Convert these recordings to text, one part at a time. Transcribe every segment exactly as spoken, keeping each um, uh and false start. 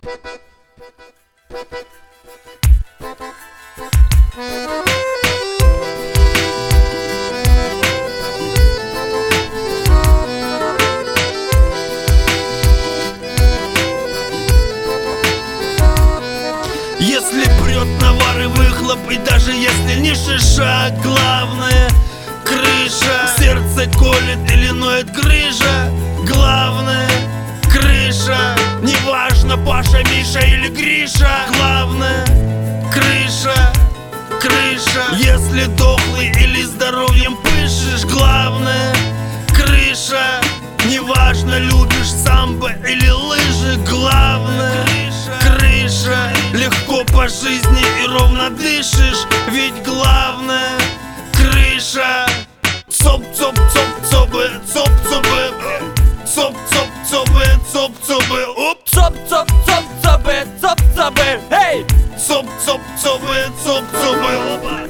Если прет навар и выхлоп, и даже если не шиша, главное — крыша. Сердце колет или ноет грыжа, главное — крыша. Неважно, Паша, Миша или Гриша, главное — крыша, крыша. Если дохлый или здоровьем пышешь, главное — крыша. Неважно, любишь самбо или лыжи, главное — крыша. Легко по жизни и ровно дышишь, ведь главное — крыша. Цоп-цоп-цоп-цобы, цоп-цобы, цоп-цоп-цобы, цоп-цобы, оп! Цоп-цоп-цоп-цобы, цоп-цобы, эй! Цоп-цоп-цобы, цоп-цобы, опа!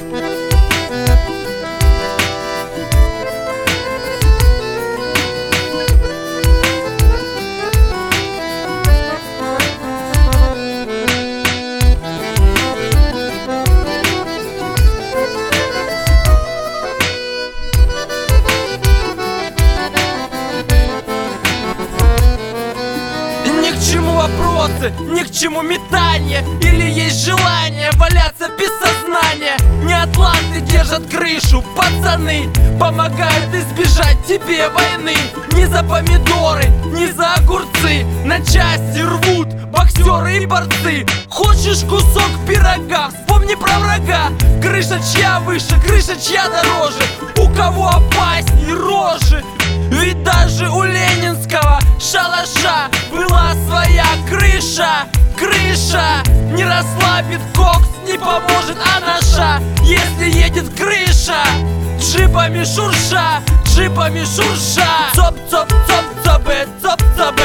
Ни к чему вопросы, ни к чему метания. Или есть желание валяться без сознания. Не атланты держат крышу, пацаны помогают избежать тебе войны. Не за помидоры, не за огурцы на части рвут боксеры и борцы. Хочешь кусок пирога, вспомни про врага. Крыша чья выше, крыша чья дороже. У кого опасней рожи. Ведь даже у ленинского шалаша была своя крыша. Крыша не расслабит кокс, не поможет анаша. Если едет крыша, джипами шурша, джипами шурша. Цоп-цоп-цоп-цопы, цоп-цопы.